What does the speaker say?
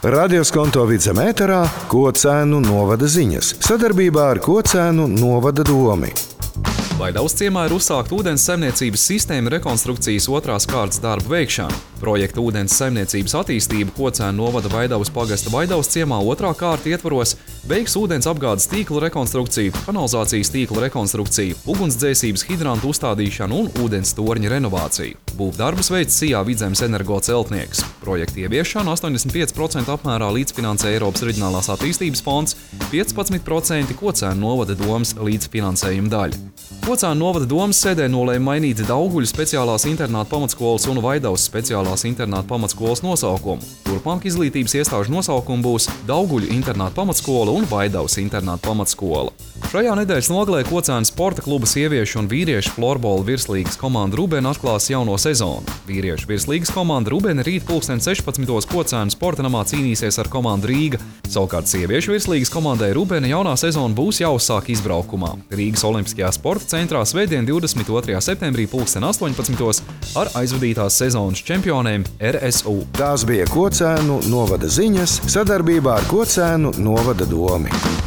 Radioskonto Vidzeme ēterā Kocēnu novada ziņas sadarbībā ar Kocēnu novada domi. Vaidavas ciemā ir uzsākta ūdens saimniecības sistēma rekonstrukcijas otrās kārtas darbu veikšana. Projekta ūdens saimniecības attīstība Kocēnu novada Vaidavas pagasta Vaidavas ciemā otrā kārta ietvaros veiks ūdens apgādes tīkla rekonstrukciju, kanalizācijas tīkla rekonstrukciju, ugunsdzēsības hidrantu uzstādīšanu un ūdens torņa renovāciju. Būvdarbus veic Sijā Vidzemes energo celtnieks. Projekta ieviešanu 85% apmērā līdzfinansē Eiropas Reģionālās attīstības fonds, 15% Kocēnu novada domes līdzfinansējuma daļa. Kocēnu novada domes sēdē nolēma mainīt Dauguļu speciālās internāta pamatskolas un Vaidavas speciālās internāta pamatskolas nosaukumu. Turpmāk izglītības iestāžu nosaukumi būs Dauguļu internāta pamatskola un Vaidavas internāta pamatskola. Šajā nedēļas nogalē Kocēnu sporta kluba sieviešu un vīriešu florbola virslīgas komanda Rubena atklās jauno sezonu. Vīriešu virslīgas komanda Rubena rīt 16. Kocēnu sporta namā cīnīsies ar komandu Rīga. Savukārt sieviešu virslīgas komandai Rubena jaunā sezona būs jāuzsāk izbraukumā. Rīgas Olimpiskajā sporta centrā svētdien 22. septembrī 18. ar aizvadītās sezonas čempioniem RSU. Tās bija Kocēnu novada ziņas sadarbībā ar Kocēnu novada domi.